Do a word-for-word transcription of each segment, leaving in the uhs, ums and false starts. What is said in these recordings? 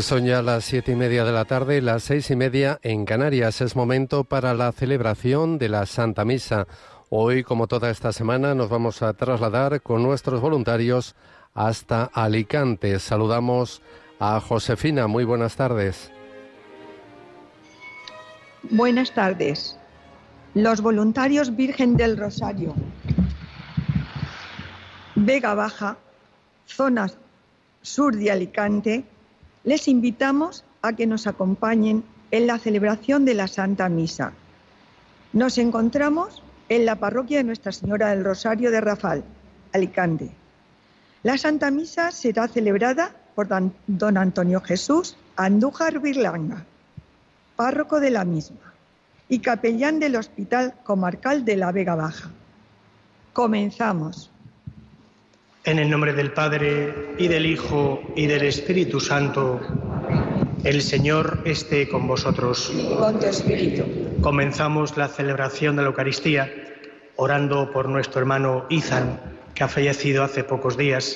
Pues son ya las siete y media de la tarde, las seis y media en Canarias. Es momento para la celebración de la Santa Misa. Hoy, como toda esta semana, nos vamos a trasladar con nuestros voluntarios hasta Alicante. Saludamos a Josefina. Muy buenas tardes. Buenas tardes. Los voluntarios Virgen del Rosario, Vega Baja, zonas sur de Alicante, les invitamos a que nos acompañen en la celebración de la Santa Misa. Nos encontramos en la parroquia de Nuestra Señora del Rosario de Rafal, Alicante. La Santa Misa será celebrada por don Antonio Jesús Andújar Birlanga, párroco de la misma y capellán del Hospital Comarcal de la Vega Baja. Comenzamos. En el nombre del Padre, y del Hijo, y del Espíritu Santo, el Señor esté con vosotros. Con tu espíritu. Comenzamos la celebración de la Eucaristía orando por nuestro hermano Izan, que ha fallecido hace pocos días,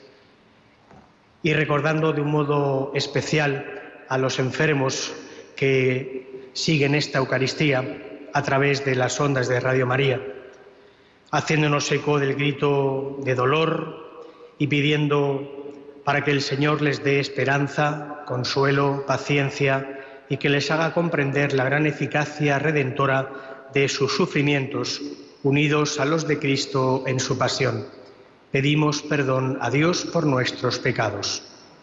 y recordando de un modo especial a los enfermos que siguen esta Eucaristía a través de las ondas de Radio María, haciéndonos eco del grito de dolor y pidiendo para que el Señor les dé esperanza, consuelo, paciencia y que les haga comprender la gran eficacia redentora de sus sufrimientos, unidos a los de Cristo en su pasión. Pedimos perdón a Dios por nuestros pecados.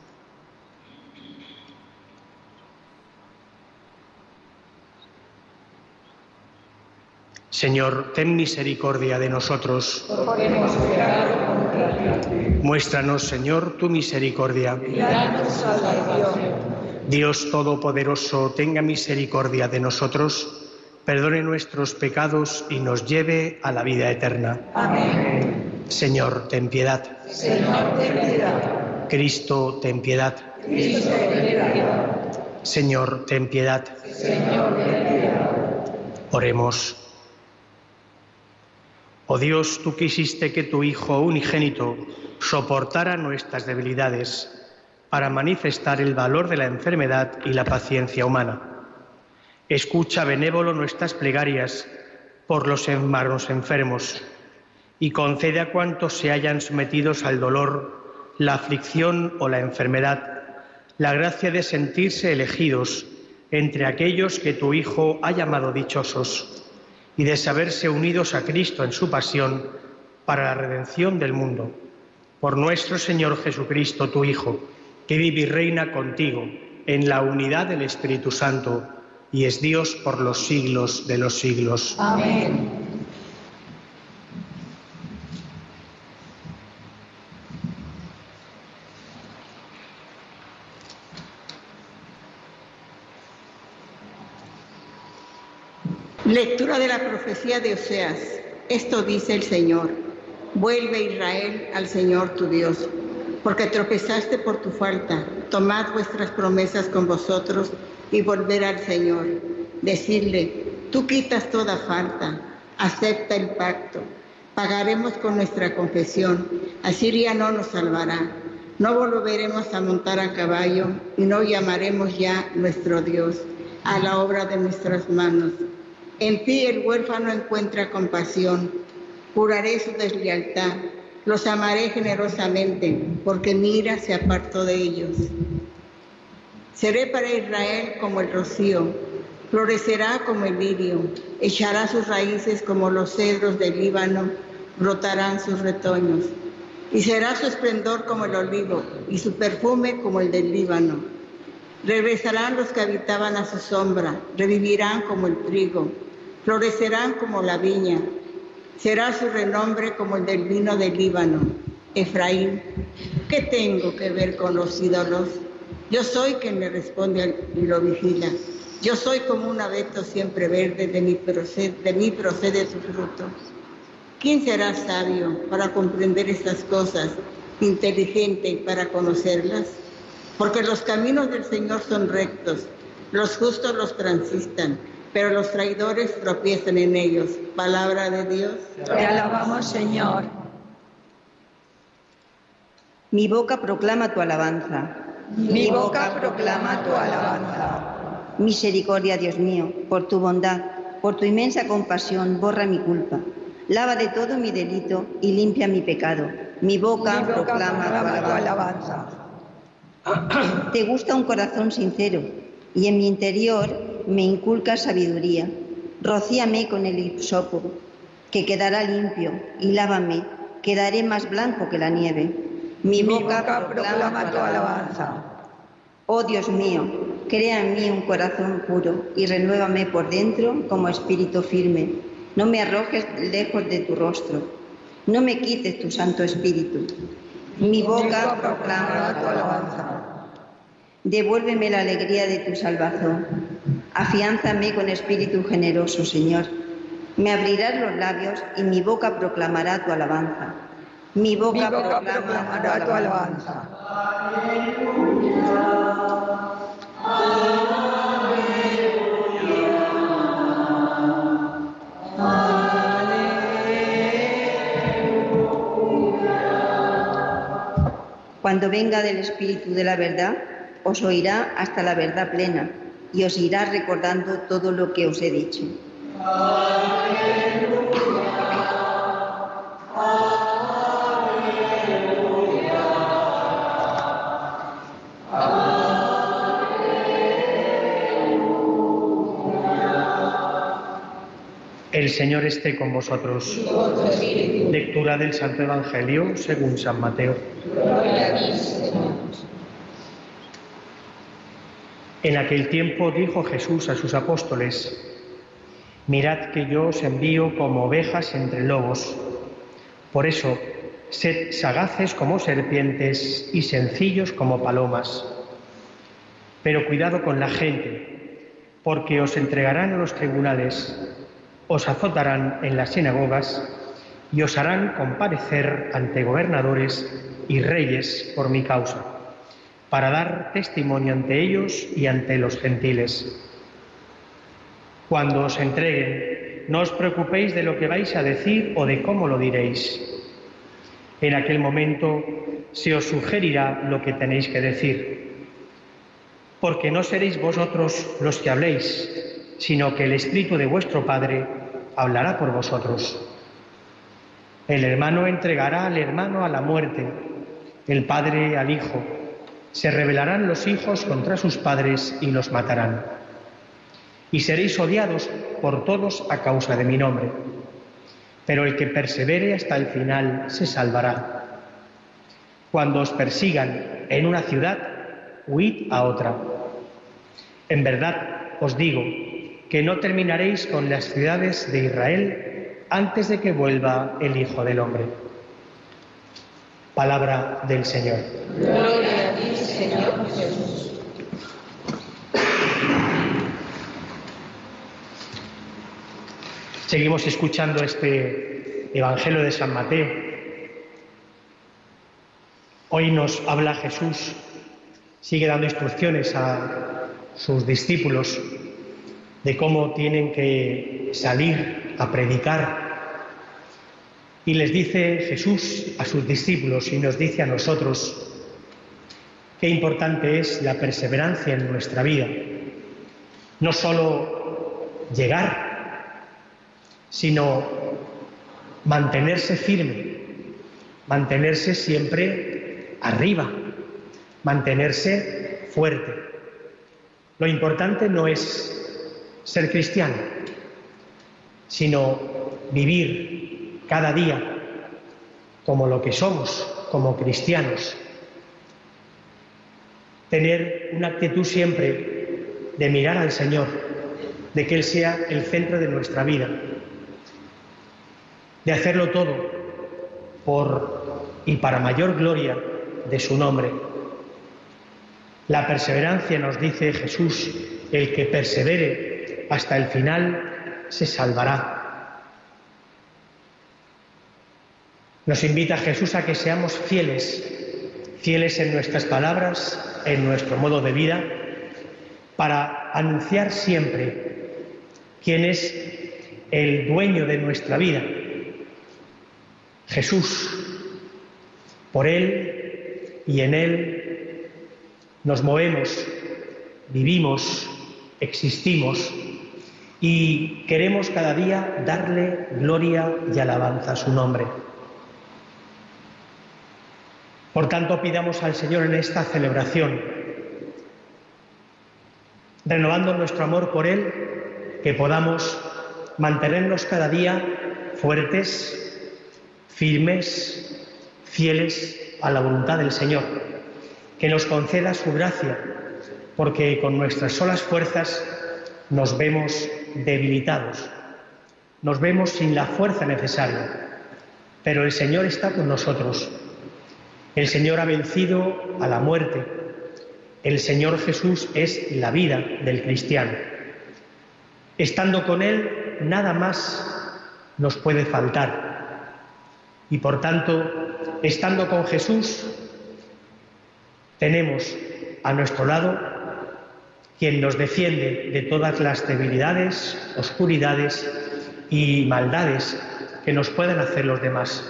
Señor, ten misericordia de nosotros. Porque hemos pecado contra ti. Muéstranos, Señor, tu misericordia. Y danos salvación. Dios Todopoderoso, tenga misericordia de nosotros, perdone nuestros pecados y nos lleve a la vida eterna. Amén. Señor, ten piedad. Señor, ten piedad. Cristo, ten piedad. Cristo, ten piedad. Señor, ten piedad. Señor, ten piedad. Oremos. Oh Dios, tú quisiste que tu Hijo unigénito soportara nuestras debilidades para manifestar el valor de la enfermedad y la paciencia humana. Escucha, benévolo, nuestras plegarias por los hermanos enfermos y concede a cuantos se hayan sometidos al dolor, la aflicción o la enfermedad, la gracia de sentirse elegidos entre aquellos que tu Hijo ha llamado dichosos, y de saberse unidos a Cristo en su pasión para la redención del mundo. Por nuestro Señor Jesucristo, tu Hijo, que vive y reina contigo en la unidad del Espíritu Santo, y es Dios por los siglos de los siglos. Amén. Lectura de la profecía de Oseas. Esto dice el Señor: vuelve, Israel, al Señor tu Dios, porque tropezaste por tu falta. Tomad vuestras promesas con vosotros y volver al Señor. Decidle: tú quitas toda falta, acepta el pacto. Pagaremos con nuestra confesión. Asiria no nos salvará. No volveremos a montar a caballo y no llamaremos ya nuestro Dios a la obra de nuestras manos. En ti el huérfano encuentra compasión. Curaré su deslealtad. Los amaré generosamente, porque mi ira se apartó de ellos. Seré para Israel como el rocío. Florecerá como el lirio. Echará sus raíces como los cedros del Líbano. Brotarán sus retoños. Y será su esplendor como el olivo, y su perfume como el del Líbano. Regresarán los que habitaban a su sombra. Revivirán como el trigo. Florecerán como la viña, será su renombre como el del vino del Líbano. Efraín, ¿qué tengo que ver con los ídolos? Yo soy quien le responde y lo vigila. Yo soy como un abeto siempre verde, de mí procede, de mí procede su fruto. ¿Quién será sabio para comprender estas cosas, inteligente para conocerlas? Porque los caminos del Señor son rectos, los justos los transitan, pero los traidores tropiezan en ellos. Palabra de Dios. Te alabamos, Señor. Mi boca proclama tu alabanza. Mi boca proclama tu alabanza. Misericordia, Dios mío, por tu bondad, por tu inmensa compasión, borra mi culpa. Lava de todo mi delito y limpia mi pecado. Mi boca, Mi boca proclama, proclama tu tu alabanza. alabanza. Te gusta un corazón sincero y en mi interior me inculcas sabiduría. Rocíame con el hisopo, que quedará limpio, y lávame, quedaré más blanco que la nieve. Mi Mi boca, boca proclama, proclama tu alabanza. Oh Dios mío, crea en mí un corazón puro y renuévame por dentro como espíritu firme. No me arrojes lejos de tu rostro, no me quites tu santo espíritu. Mi boca proclama tu alabanza. Devuélveme la alegría de tu salvación. Afiánzame con espíritu generoso, Señor. Me abrirás los labios y mi boca proclamará tu alabanza. Mi boca, Mi boca proclama proclamará tu alabanza. Cuando venga del Espíritu de la verdad, os oirá hasta la verdad plena y os irá recordando todo lo que os he dicho. El Señor esté con vosotros. Lectura del Santo Evangelio según San Mateo. En aquel tiempo dijo Jesús a sus apóstoles: mirad que yo os envío como ovejas entre lobos. Por eso, sed sagaces como serpientes y sencillos como palomas. Pero cuidado con la gente, porque os entregarán a los tribunales, os azotarán en las sinagogas y os harán comparecer ante gobernadores y reyes por mi causa, para dar testimonio ante ellos y ante los gentiles. Cuando os entreguen, no os preocupéis de lo que vais a decir o de cómo lo diréis. En aquel momento se os sugerirá lo que tenéis que decir, porque no seréis vosotros los que habléis, sino que el Espíritu de vuestro Padre hablará por vosotros. El hermano entregará al hermano a la muerte, el padre al hijo. Se rebelarán los hijos contra sus padres y los matarán. Y seréis odiados por todos a causa de mi nombre. Pero el que persevere hasta el final se salvará. Cuando os persigan en una ciudad, huid a otra. En verdad os digo que no terminaréis con las ciudades de Israel antes de que vuelva el Hijo del Hombre. Palabra del Señor. Gloria a ti, Señor Jesús. Seguimos escuchando este Evangelio de San Mateo. Hoy nos habla Jesús, sigue dando instrucciones a sus discípulos de cómo tienen que salir a predicar. Y les dice Jesús a sus discípulos y nos dice a nosotros qué importante es la perseverancia en nuestra vida. No solo llegar, sino mantenerse firme, mantenerse siempre arriba, mantenerse fuerte. Lo importante no es ser cristiano, sino vivir cada día como lo que somos, como cristianos. Tener una actitud siempre de mirar al Señor, de que Él sea el centro de nuestra vida, de hacerlo todo por y para mayor gloria de su nombre. La perseverancia, nos dice Jesús, el que persevere hasta el final se salvará. Nos invita Jesús a que seamos fieles, fieles en nuestras palabras, en nuestro modo de vida, para anunciar siempre quién es el dueño de nuestra vida, Jesús. Por Él y en Él Nos movemos, vivimos, existimos y queremos cada día darle gloria y alabanza a su nombre. Por tanto, pidamos al Señor en esta celebración, renovando nuestro amor por Él, que podamos mantenernos cada día fuertes, firmes, fieles a la voluntad del Señor, que nos conceda su gracia, porque con nuestras solas fuerzas nos vemos debilitados, nos vemos sin la fuerza necesaria, pero el Señor está con nosotros. El Señor ha vencido a la muerte. El Señor Jesús es la vida del cristiano. Estando con Él, nada más nos puede faltar. Y por tanto, estando con Jesús, tenemos a nuestro lado quien nos defiende de todas las debilidades, oscuridades y maldades que nos pueden hacer los demás.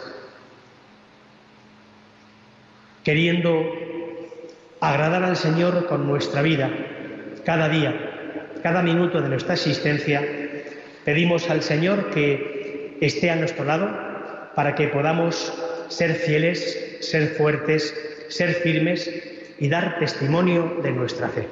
Queriendo agradar al Señor con nuestra vida, cada día, cada minuto de nuestra existencia, pedimos al Señor que esté a nuestro lado para que podamos ser fieles, ser fuertes, ser firmes y dar testimonio de nuestra fe.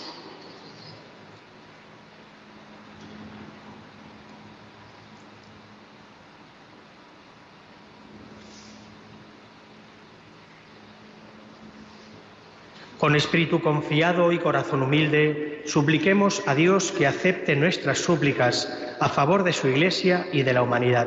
Con espíritu confiado y corazón humilde, supliquemos a Dios que acepte nuestras súplicas a favor de su Iglesia y de la humanidad,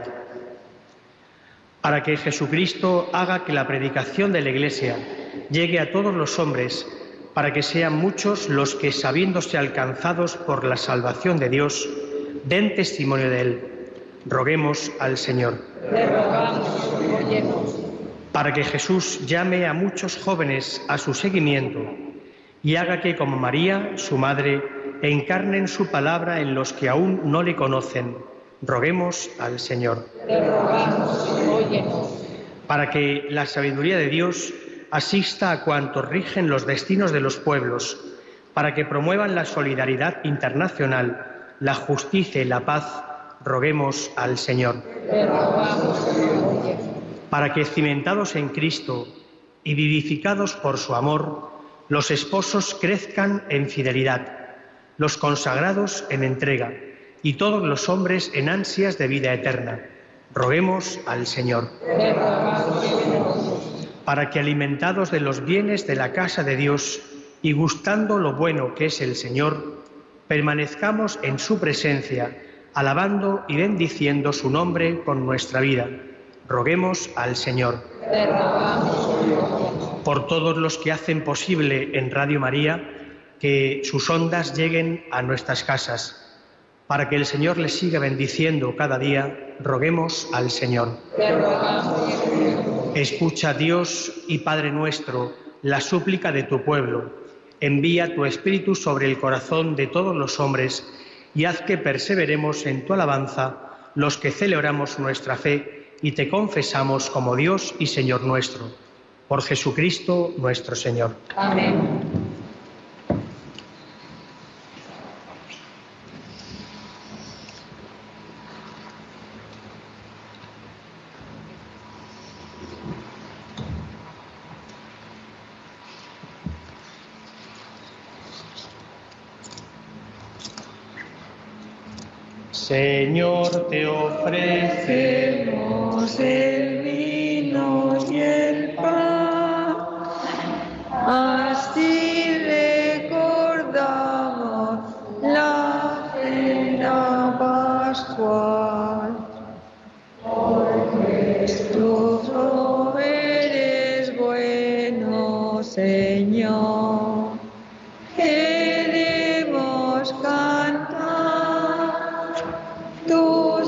para que Jesucristo haga que la predicación de la Iglesia llegue a todos los hombres, para que sean muchos los que, sabiéndose alcanzados por la salvación de Dios, den testimonio de Él. Roguemos al Señor. Te rogamos, óyenos. Para que Jesús llame a muchos jóvenes a su seguimiento y haga que, como María, su madre, encarnen su palabra en los que aún no le conocen. Roguemos al Señor. Te rogamos, óyenos. Para que la sabiduría de Dios asista a cuantos rigen los destinos de los pueblos, para que promuevan la solidaridad internacional, la justicia y la paz. Roguemos al Señor. Te rogamos, óyenos. Para que, cimentados en Cristo y vivificados por su amor, los esposos crezcan en fidelidad, los consagrados en entrega y todos los hombres en ansias de vida eterna. Roguemos al Señor. Te rogamos. Para que, alimentados de los bienes de la casa de Dios y gustando lo bueno que es el Señor, permanezcamos en su presencia, alabando y bendiciendo su nombre con nuestra vida. Roguemos al Señor. Te rogamos. Por todos los que hacen posible en Radio María que sus ondas lleguen a nuestras casas, para que el Señor les siga bendiciendo cada día, roguemos al Señor. Te rogamos. Escucha, Dios y Padre nuestro, la súplica de tu pueblo. Envía tu Espíritu sobre el corazón de todos los hombres y haz que perseveremos en tu alabanza los que celebramos nuestra fe y te confesamos como Dios y Señor nuestro. Por Jesucristo nuestro Señor. Amén. Señor, te ofrecemos el vino y el pan, así recordamos la cena pascual. Porque tú eres bueno, Señor, queremos cantar tus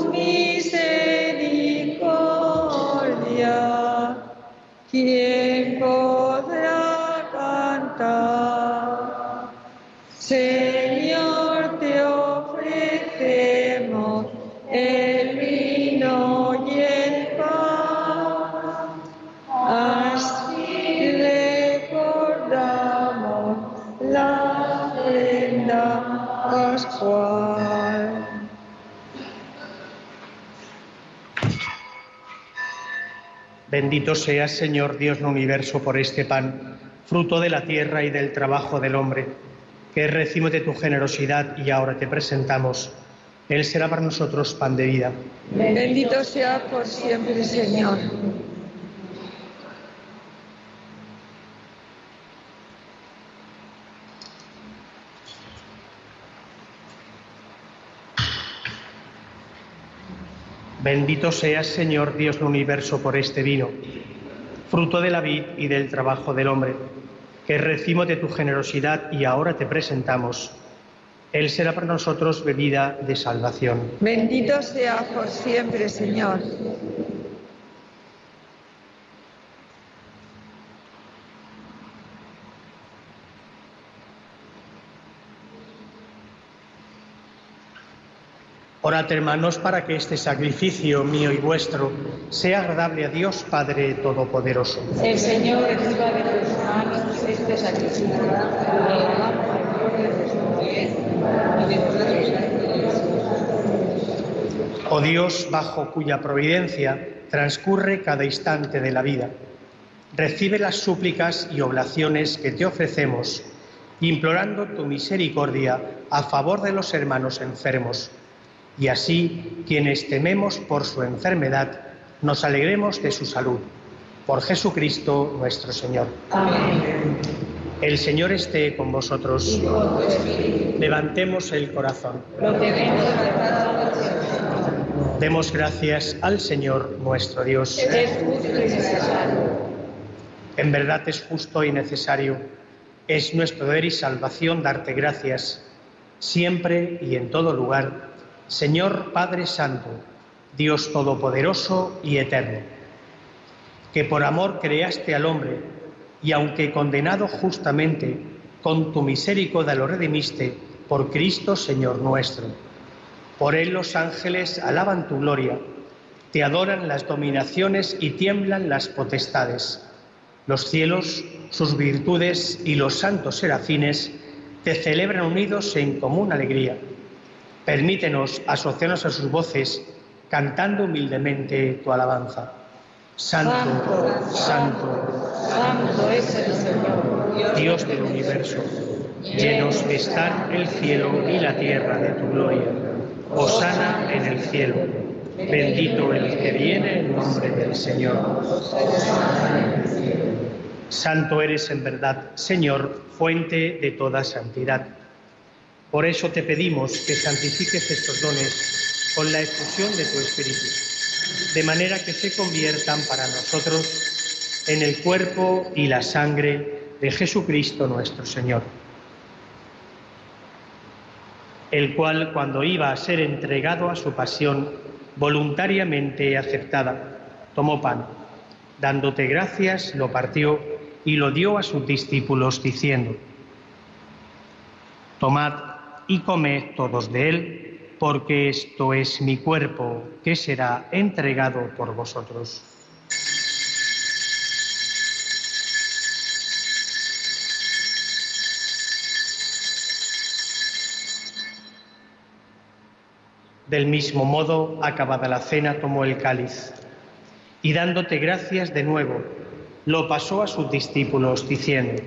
misericordias. ¿Quién podrá cantar? Señor, te ofrecemos el pascual. Bendito seas, Señor Dios del universo, por este pan, fruto de la tierra y del trabajo del hombre, que es recibo de tu generosidad y ahora te presentamos. Él será para nosotros pan de vida. Bendito sea por siempre, Señor. Bendito seas, Señor Dios del universo, por este vino, fruto de la vid y del trabajo del hombre, que es recibo de tu generosidad y ahora te presentamos. Él será para nosotros bebida de salvación. Bendito sea por siempre, Señor. Orad, hermanos, para que este sacrificio mío y vuestro sea agradable a Dios Padre Todopoderoso. El Señor reciba de tus manos este sacrificio para la alabanza y gloria de su poder y de tu reino. Oh Dios, bajo cuya providencia transcurre cada instante de la vida, recibe las súplicas y oblaciones que te ofrecemos, implorando tu misericordia a favor de los hermanos enfermos. Y así, quienes tememos por su enfermedad, nos alegremos de su salud. Por Jesucristo nuestro Señor. Amén. El Señor esté con vosotros. Y con tu espíritu. Levantemos el corazón. Lo tenemos levantado al Señor. Demos gracias al Señor nuestro Dios. Es justo y necesario. En verdad es justo y necesario. Es nuestro deber y salvación darte gracias, siempre y en todo lugar, Señor Padre Santo, Dios Todopoderoso y Eterno, que por amor creaste al hombre y aunque condenado justamente, con tu misericordia lo redimiste por Cristo Señor nuestro. Por él los ángeles alaban tu gloria, te adoran las dominaciones y tiemblan las potestades. Los cielos, sus virtudes y los santos serafines te celebran unidos en común alegría. Permítenos asociarnos a sus voces, cantando humildemente tu alabanza. Santo, santo, santo es el Señor, Dios del universo. Llenos están el cielo y la tierra de tu gloria. Hosana en el cielo. Bendito el que viene en nombre del Señor. Santo eres en verdad, Señor, fuente de toda santidad. Por eso te pedimos que santifiques estos dones con la efusión de tu Espíritu, de manera que se conviertan para nosotros en el cuerpo y la sangre de Jesucristo nuestro Señor, el cual, cuando iba a ser entregado a su pasión, voluntariamente aceptada, tomó pan, dándote gracias, lo partió y lo dio a sus discípulos, diciendo: tomad y comed todos de él, porque esto es mi cuerpo, que será entregado por vosotros. Del mismo modo, acabada la cena, tomó el cáliz, y dándote gracias de nuevo, lo pasó a sus discípulos, diciendo: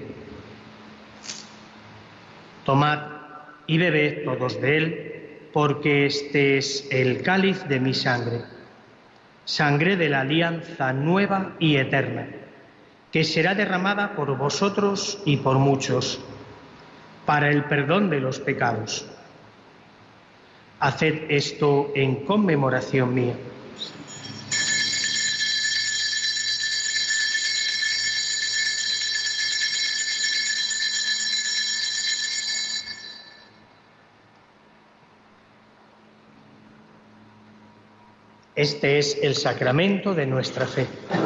tomad y bebed todos de él, porque este es el cáliz de mi sangre, sangre de la alianza nueva y eterna, que será derramada por vosotros y por muchos, para el perdón de los pecados. Haced esto en conmemoración mía. Este es el sacramento de nuestra fe.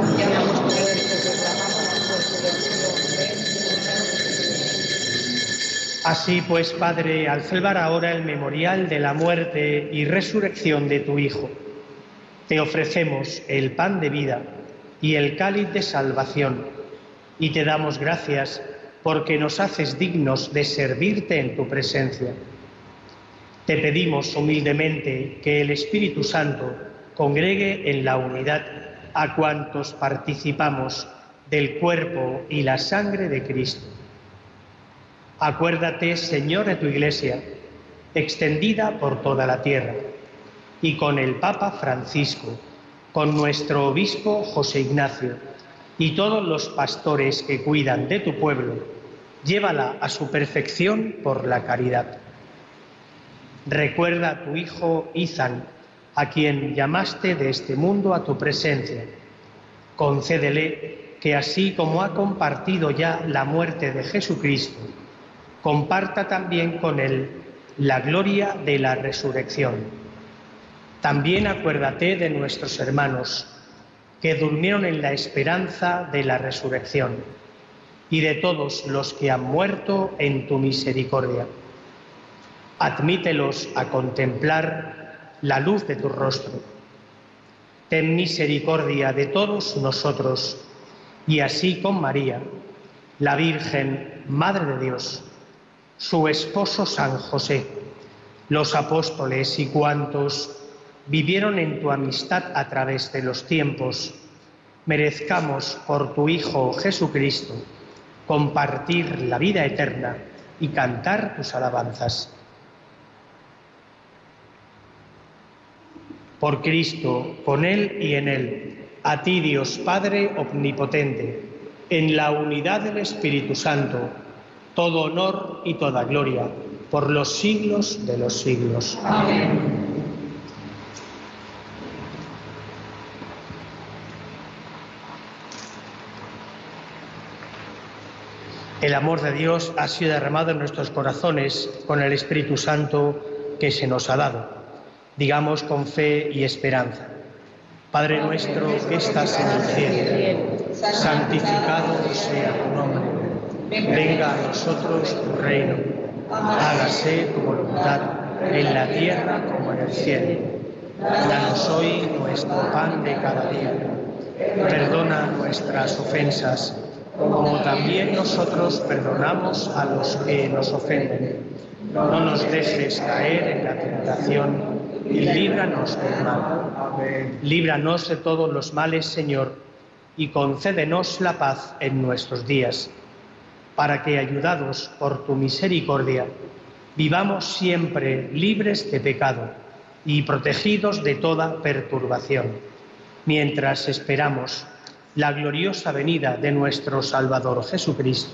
Así pues, Padre, al celebrar ahora el memorial de la muerte y resurrección de tu Hijo, te ofrecemos el pan de vida y el cáliz de salvación, y te damos gracias porque nos haces dignos de servirte en tu presencia. Te pedimos humildemente que el Espíritu Santo congregue en la unidad a cuantos participamos del cuerpo y la sangre de Cristo. Acuérdate, Señor, de tu Iglesia, extendida por toda la tierra, y con el Papa Francisco, con nuestro obispo José Ignacio y todos los pastores que cuidan de tu pueblo, llévala a su perfección por la caridad. Recuerda a tu hijo Izan, a quien llamaste de este mundo a tu presencia. Concédele que así como ha compartido ya la muerte de Jesucristo, comparta también con él la gloria de la resurrección. También acuérdate de nuestros hermanos que durmieron en la esperanza de la resurrección y de todos los que han muerto en tu misericordia. Admítelos a contemplar la luz de tu rostro. Ten misericordia de todos nosotros y así con María, la Virgen, Madre de Dios, su esposo San José, los apóstoles y cuantos vivieron en tu amistad a través de los tiempos, merezcamos por tu Hijo Jesucristo compartir la vida eterna y cantar tus alabanzas. Por Cristo, con Él y en Él, a ti Dios Padre omnipotente, en la unidad del Espíritu Santo, todo honor y toda gloria, por los siglos de los siglos. Amén. El amor de Dios ha sido derramado en nuestros corazones con el Espíritu Santo que se nos ha dado. Digamos con fe y esperanza: Padre nuestro que estás en el cielo, santificado sea tu nombre. Venga a nosotros tu reino. Hágase tu voluntad en la tierra como en el cielo. Danos hoy nuestro pan de cada día. Perdona nuestras ofensas, como también nosotros perdonamos a los que nos ofenden. No nos dejes caer en la tentación y líbranos del mal. Amén. Líbranos de todos los males, Señor, y concédenos la paz en nuestros días, para que, ayudados por tu misericordia, vivamos siempre libres de pecado y protegidos de toda perturbación, mientras esperamos la gloriosa venida de nuestro Salvador Jesucristo.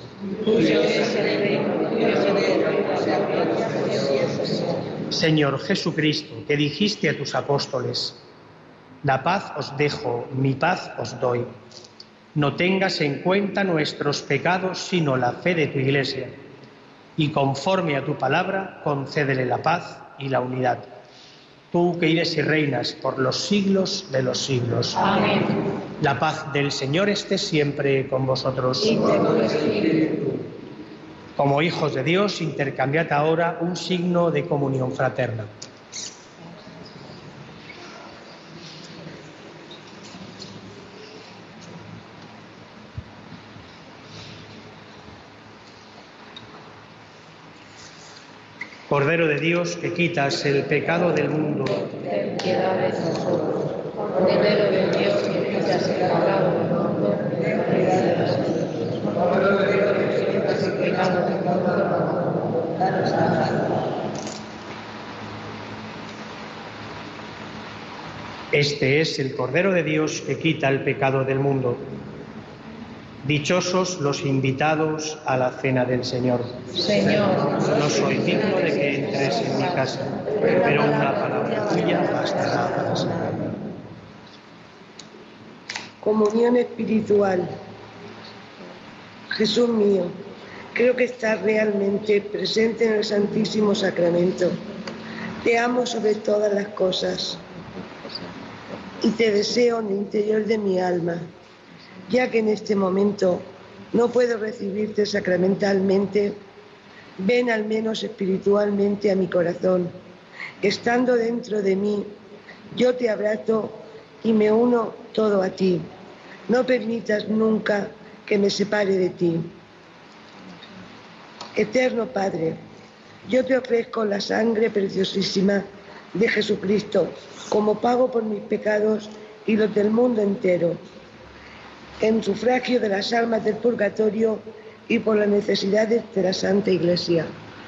Señor Jesucristo, que dijiste a tus apóstoles: la paz os dejo, mi paz os doy. No tengas en cuenta nuestros pecados, sino la fe de tu Iglesia, y conforme a tu palabra, concédele la paz y la unidad. Tú que vives y reinas por los siglos de los siglos. Amén. La paz del Señor esté siempre con vosotros. Y con tu espíritu. Como hijos de Dios, intercambiad ahora un signo de comunión fraterna. Cordero de Dios, que quitas el pecado del mundo, ten piedad de nosotros. Cordero de Dios, que quitas el pecado del mundo, ten piedad de nosotros. Cordero de Dios, que quitas el pecado del mundo, danos la paz. Este es el Cordero de Dios que quita el pecado del mundo. Dichosos los invitados a la cena del Señor. Señor, no soy digno de que entres en mi casa, pero una palabra tuya bastará para sanarme. Comunión espiritual. Jesús mío, creo que estás realmente presente en el Santísimo Sacramento. Te amo sobre todas las cosas y te deseo en el interior de mi alma. Ya que en este momento no puedo recibirte sacramentalmente, ven al menos espiritualmente a mi corazón, que estando dentro de mí, yo te abrazo y me uno todo a ti. No permitas nunca que me separe de ti. Eterno Padre, Yo te ofrezco la sangre preciosísima de Jesucristo como pago por mis pecados y los del mundo entero, en sufragio de las almas del purgatorio y por las necesidades de la Santa Iglesia.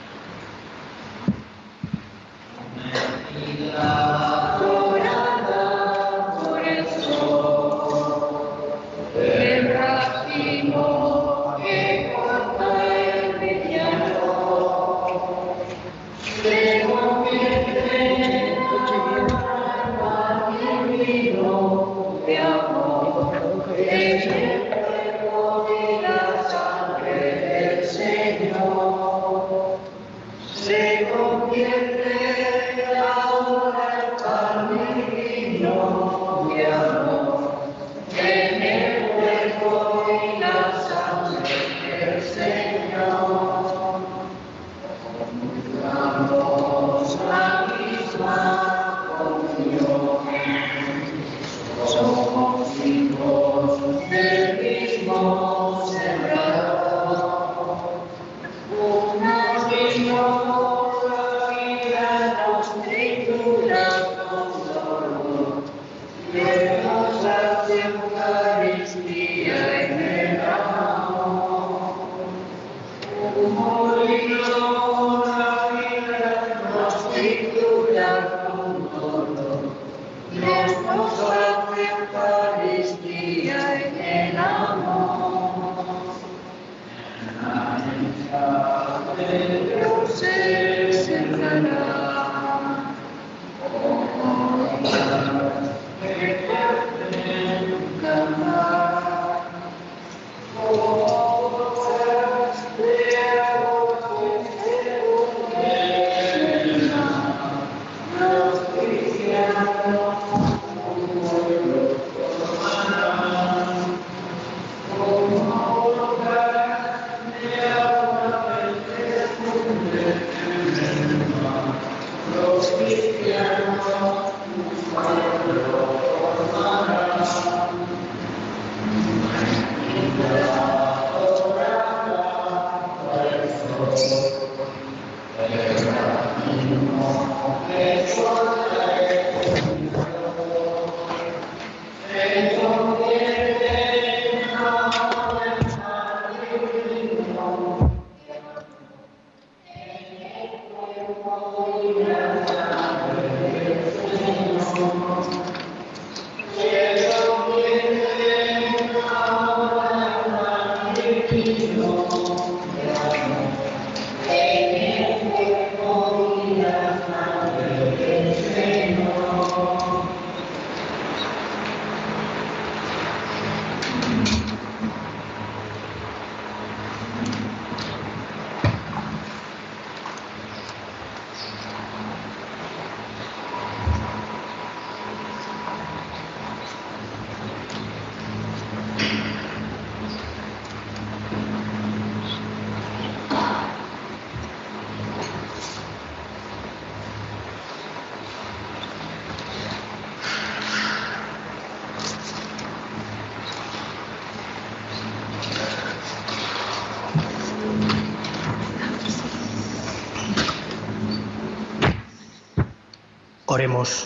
Oremos.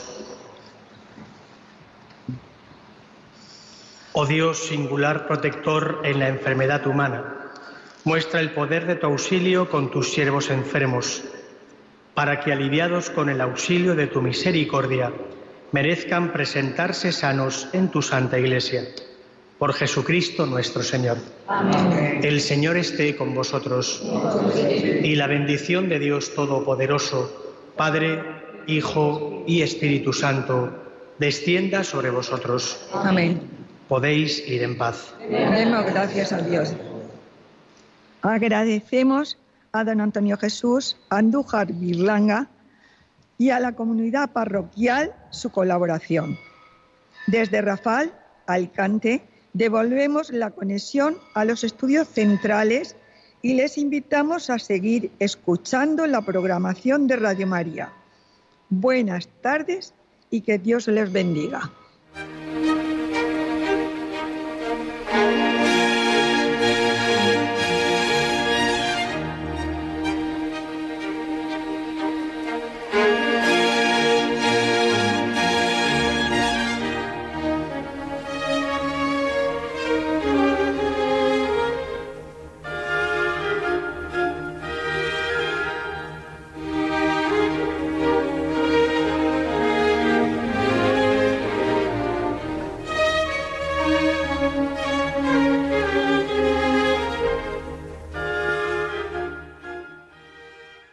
Oh Dios, singular protector en la enfermedad humana, muestra el poder de tu auxilio con tus siervos enfermos, para que, aliviados con el auxilio de tu misericordia, merezcan presentarse sanos en tu Santa Iglesia. Por Jesucristo nuestro Señor. Amén. El Señor esté con vosotros. Y la bendición de Dios Todopoderoso, Padre, Hijo y Espíritu Santo, descienda sobre vosotros. Amén. Podéis ir en paz. Demos gracias a Dios. Agradecemos a don Antonio Jesús Andújar Birlanga y a la comunidad parroquial su colaboración. Desde Rafal, Alicante, devolvemos la conexión a los estudios centrales y les invitamos a seguir escuchando la programación de Radio María. Buenas tardes y que Dios les bendiga.